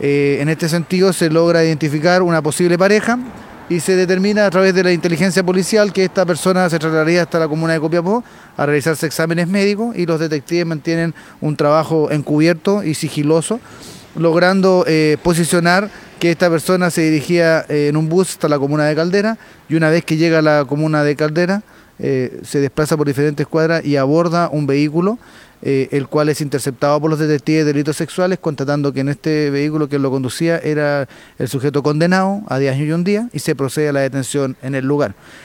En este sentido se logra identificar una posible pareja y se determina a través de la inteligencia policial que esta persona se trasladaría hasta la comuna de Copiapó a realizarse exámenes médicos, y los detectives mantienen un trabajo encubierto y sigiloso, logrando posicionar que esta persona se dirigía en un bus hasta la comuna de Caldera, y una vez que llega a la comuna de Caldera se desplaza por diferentes cuadras y aborda un vehículo, el cual es interceptado por los detectives de delitos sexuales, constatando que en este vehículo que lo conducía era el sujeto condenado a 10 años y un día, y se procede a la detención en el lugar.